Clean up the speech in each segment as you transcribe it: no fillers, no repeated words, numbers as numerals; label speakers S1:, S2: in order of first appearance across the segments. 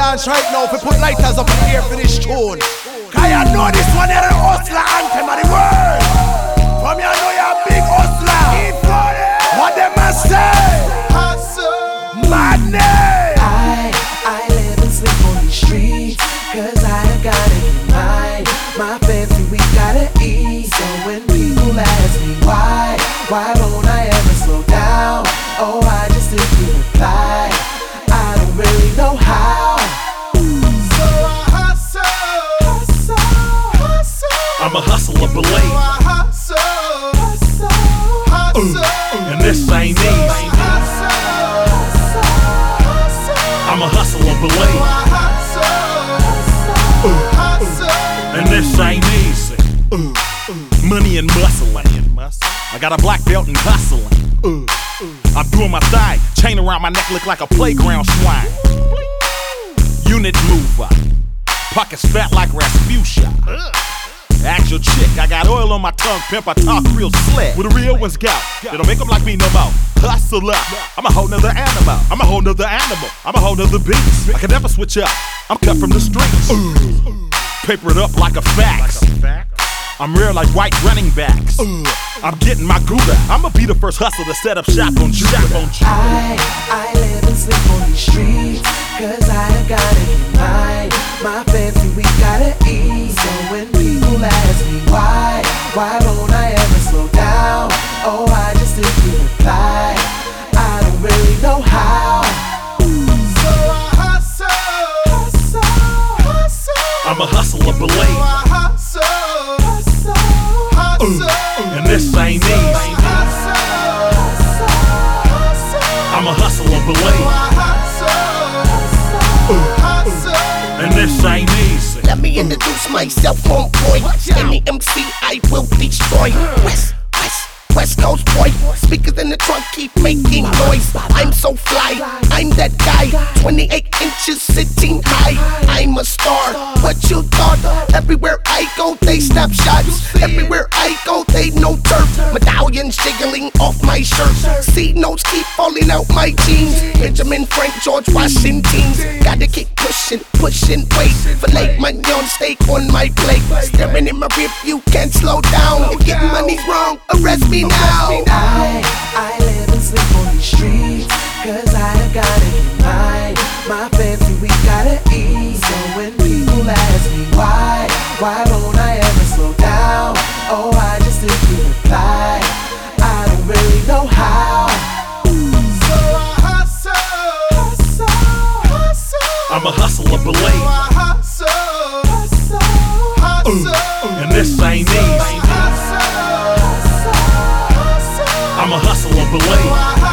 S1: chance right now if we put lighters up in the air for this tune. Cause you know this one is the hustler anthem of the world. From you know you're a big hustler. What them must say? Hustle. Madness.
S2: I live and sleep on these streets, cause I gotta get mine. My family, we gotta eat. So when people ask me why won't I ever slow down? Oh, I just simply reply, I don't really know how. So I hustle.
S3: I'm a hustler, believe. And this ain't easy. I'm a hustler, believe. And this ain't easy. Money and muscling. I got a black belt and hustling. I'm doing my thing. Chain around my neck look like a playground swine. Unit mover. Pockets fat like Rasputia. Ask your chick, I got oil on my tongue, pimp, I talk real slick. With a real one's gout, they don't make them like me no more. Hustler, I'm a whole nother animal. I'm a whole nother animal. I'm a whole nother beast. I can never switch up, I'm cut from the streets. Paper it up like a fax. I'm rare like white running backs. I'm getting my Gouda. I'ma be the first hustler to set up shop on Judah.
S2: I live and sleep on these streets, cause I gotta get mine. My family, we gotta eat. So when people ask me why won't I ever slow down? Oh, I just simply reply, I don't really know how. So I hustle.
S3: I'm a hustler, believe. And this ain't easy. I'm a hustler, believe. And this ain't easy.
S4: Let me introduce myself, homeboy. Any MC I will destroy. West Coast boy, speakers in the trunk keep making noise. I'm so fly, I'm that guy. 28 inches sitting high. I'm a star, what you thought? Everywhere I go, they snap shots. Everywhere I go, they know turf. Medallions jiggling off my shirt. C notes keep falling out my jeans. Benjamin Frank, George Washington. Gotta keep pushing weight. Filet mignon steak on my plate. Staring in my rear view, can't slow down. If getting money's wrong, arrest me now.
S2: I live and sleep on these streets, cause I gotta get mine. My family, we gotta eat. So when people ask me why won't I ever slow down? Oh, I just simply reply, I don't really know how. So I hustle.
S3: I'm a hustler, believe. And this ain't easy. I'm a hustler, believe.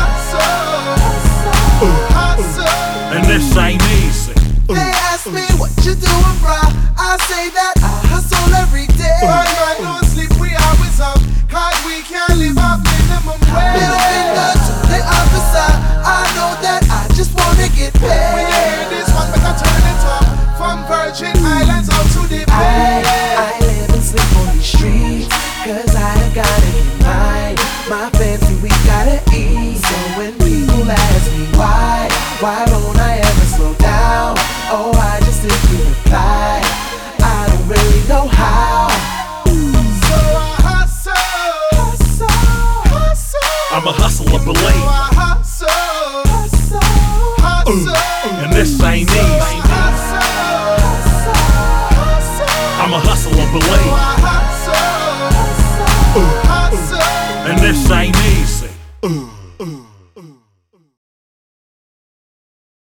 S3: And this ain't easy.
S2: They ask me what you doing, bruh. I say that I hustle every day.
S5: Man, don't sleep, we always up, cause we can't live off minimum wage.
S2: Middle finger to the officer, I know that I just wanna get paid.
S5: When you hear this one, better turn it up. From Virgin Islands out to the Bay.
S2: I live and sleep on these streets, cause I gotta get mine. My family, we gotta eat. So when people ask me why won't I ever slow down? Oh, I just simply reply, I don't really know how. So I hustle.
S3: I'm a hustler, believe. And this ain't easy. I'm a hustler, believe. And this ain't easy.